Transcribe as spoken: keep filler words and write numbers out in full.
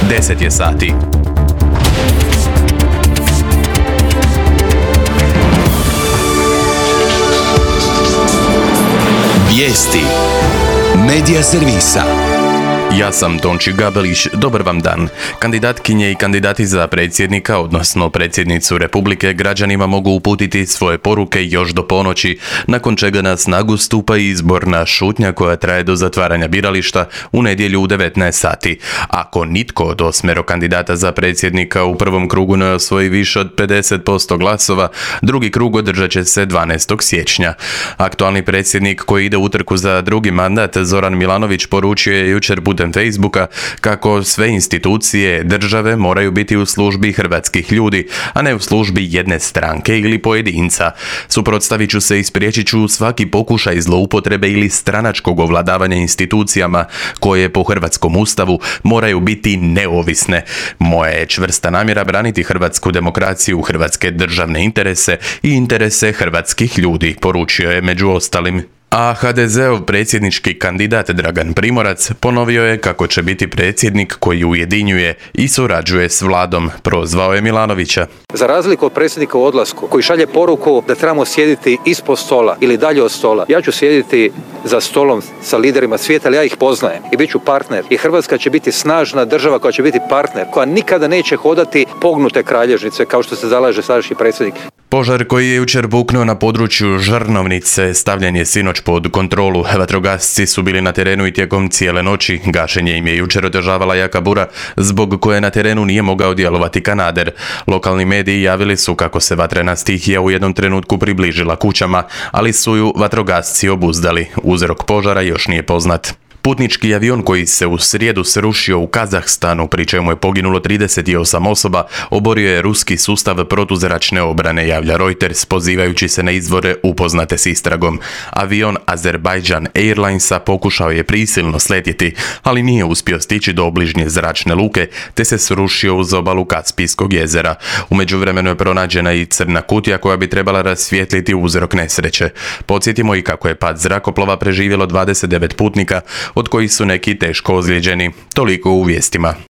deset je sati. Vijesti Medija servisa. Ja sam Tonči Gabelić, dobar vam dan. Kandidatkinje i kandidati za predsjednika, odnosno predsjednicu Republike, građanima mogu uputiti svoje poruke još do ponoći, nakon čega na snagu stupa izborna šutnja koja traje do zatvaranja birališta u nedjelju u devetnaest sati. Ako nitko od osmero kandidata za predsjednika u prvom krugu ne osvoji više od pedeset posto glasova, drugi krug održat će se dvanaestog siječnja. Aktualni predsjednik koji ide u utrku za drugi mandat, Zoran Milanović, poručio je jučer putem Facebooka kako sve institucije države moraju biti u službi hrvatskih ljudi, a ne u službi jedne stranke ili pojedinca. Suprotstavit ću se i spriječit ću svaki pokušaj zloupotrebe ili stranačkog ovladavanja institucijama koje po hrvatskom ustavu moraju biti neovisne. Moja je čvrsta namjera braniti hrvatsku demokraciju, hrvatske državne interese i interese hrvatskih ljudi, poručio je među ostalim. A ha de zeov predsjednički kandidat Dragan Primorac ponovio je kako će biti predsjednik koji ujedinjuje i surađuje s vladom, prozvao je Milanovića. Za razliku od predsjednika u odlasku, koji šalje poruku da trebamo sjediti ispod stola ili dalje od stola, ja ću sjediti za stolom sa liderima svijeta, ali ja ih poznajem i bit ću partner. I Hrvatska će biti snažna država koja će biti partner, koja nikada neće hodati pognute kralježnice kao što se zalaže sadašnji predsjednik. Požar koji je jučer buknuo na području Žrnovnice stavljen je sinoć pod kontrolu. Vatrogasci su bili na terenu i tijekom cijele noći. Gašenje im je jučer otežavala jaka bura, zbog koje na terenu nije mogao djelovati kanader. Lokalni mediji javili su kako se vatrena stihija u jednom trenutku približila kućama, ali su ju vatrogasci obuzdali. Uzrok požara još nije poznat. Putnički avion koji se u srijedu srušio u Kazahstanu, pri čemu je poginulo trideset osam osoba, oborio je ruski sustav protuzračne obrane, javlja Reuters, pozivajući se na izvore upoznate s istragom. Avion Azerbaijan Airlinesa pokušao je prisilno sletjeti, ali nije uspio stići do obližnje zračne luke, te se srušio uz obalu Kaspijskog jezera. U međuvremenu je pronađena i crna kutija koja bi trebala rasvijetliti uzrok nesreće. Podsjetimo i kako je pad zrakoplova preživjelo dvadeset devet putnika, od kojih su neki teško ozlijeđeni. Toliko u vijestima.